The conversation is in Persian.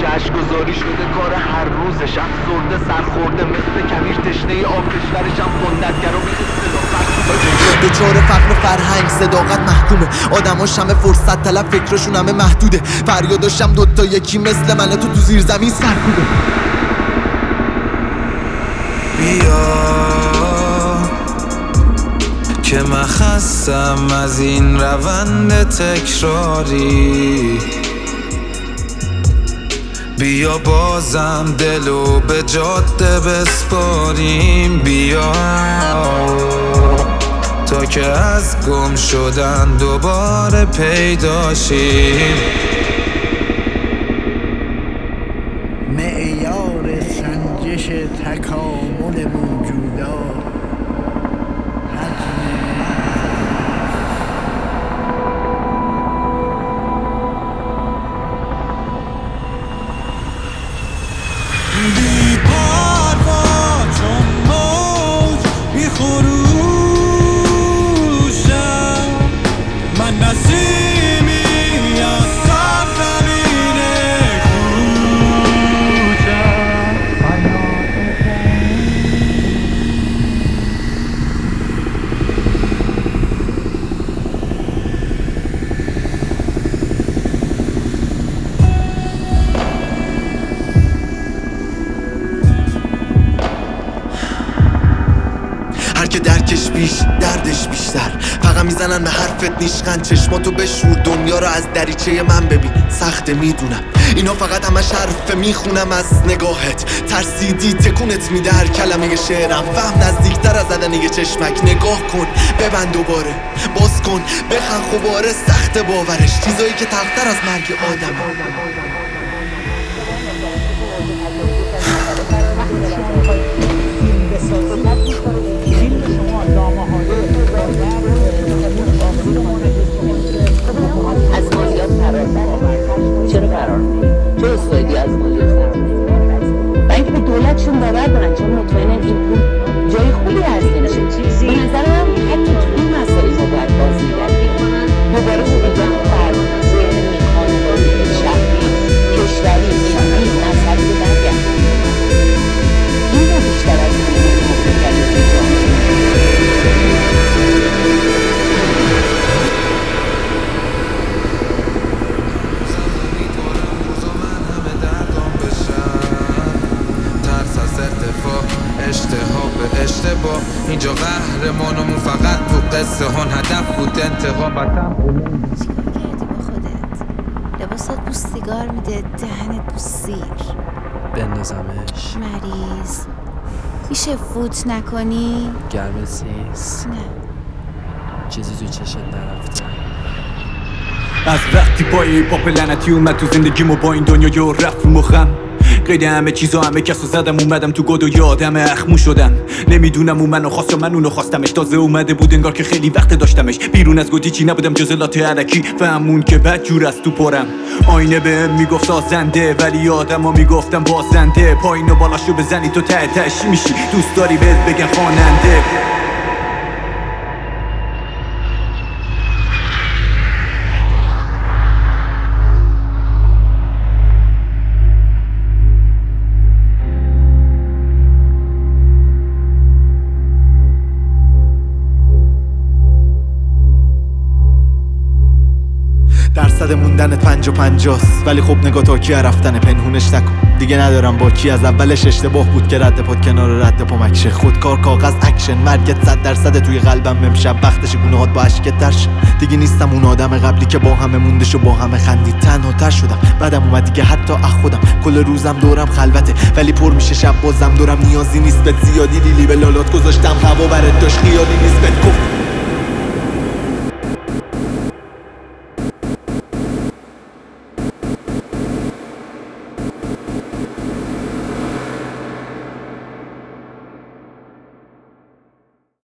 همیشه اشک‌گذاری شده کار هر روزش. افسرده سرخورده مثل کویر تشنه آب کشورش هم خندتگر و به چهار فقر فرهنگ صداقت محکومه. آدماش همه فرصت طلب فکرشون همه محدوده. فریاداشم دوتا یکی مثل منه تو زیر زمین سرکوبه. بیا که من خستم از این روند تکراری. بیا بازم دلو به جاده بسپاریم. بیا تا که از گم شدن دوباره پیداشیم. معیار سنجش تکامل موجودات بی پروا چون موج بی خروشم. من نسیمی از سرزمین کوچم. هر که درکش بیش دردش بیشتر. فقط میزنن به حرفت نیشخند. چشماتو بشور دنیا رو از دریچه من ببین. سخته میدونم اینا فقط همش حرفه. میخونم از نگاهت ترسیدی تکونت میده هر کلمه شعرم. فهم نزدیکتر از زدن یه چشمک. نگاه کن ببند دوباره باز کن بخند خوباره. سخت باورش چیزایی که تختر از مرگ آدمه. از مالیات فرار چرا فرار چه استایدی از مالیات فرار و اینکه به دولتشون باور دارن چون مطمئنن این پول جای خوبی هستش. به نظرم حتی تو این مسائل ما باید بازی کردیم. دوباره بودم فرار ذهن خانوادگی شهری کشوری ملی مذهبی رو برگرد. این رو بیشتر از این مفید کردیم که جامعه اشتها به اشتباه. اینجا قهرمانمون فقط تو قصه هن. هدف بود انتقام. چیکار کردی با خودت؟ لباسات بو سیگار میده دهنت بو سیر. بندازمش؟ مریض میشه فوت نکنی؟ گرمت نیست؟ نه چیزی تو چشت نرفته؟ از وقتی پای پاپ لعنتی اومد تو زندگیمو با این دنیا یا رفت مخم. قید همه چیزا همه کسو زدم اومدم تو گد و یادم اخمو شدم. نمیدونم اون منو خواست یا من اونو خواستمش. تازه اومده بود انگار که خیلی وقت داشتمش. بیرون از گدی چی نبودم جز لات علکی. فهمون که بد جور از تو پرم. آینه بهم میگفت سازنده ولی آدما میگفتم بازنده. پایین و بالاشو بزنی تو ته تهش میشی. دوست داری بهت بگن خواننده. درصد موندنت 50-50 ولی خب نگاه تا کی رفتن پنهونش نکن. دیگه ندارم با کی از اولش اشتباه بود که رد پات کنار رد پامکشه. خودکار کاغذ اکشن مرگت 100% توی قلبم. امشب وقتش گناهات با عشقت تر شد. دیگه نیستم اون آدم قبلی که با همه موندش و با همه خندید. تنها تر شدم بعدم اومد دیگه حتی خودم. کل روزم دورم خلوته ولی پر میشه شب بازم دورم. نیازی نیست بهت زیادی دیلی به لالات گذاشتم هوا برات داشت خیالی نیست بهت گفت